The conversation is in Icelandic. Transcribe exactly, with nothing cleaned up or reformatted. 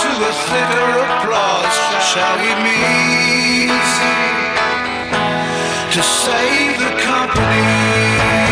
to a thicker applause. Shall we meet to save the company?